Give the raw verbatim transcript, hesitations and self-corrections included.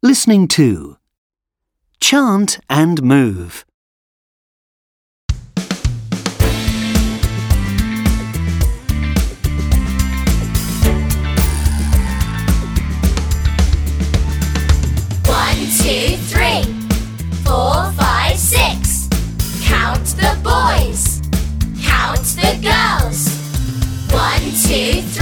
Listening to. Chant and move. One, two, three, four, five, six. Count the boys. Count the girls. One, two, three.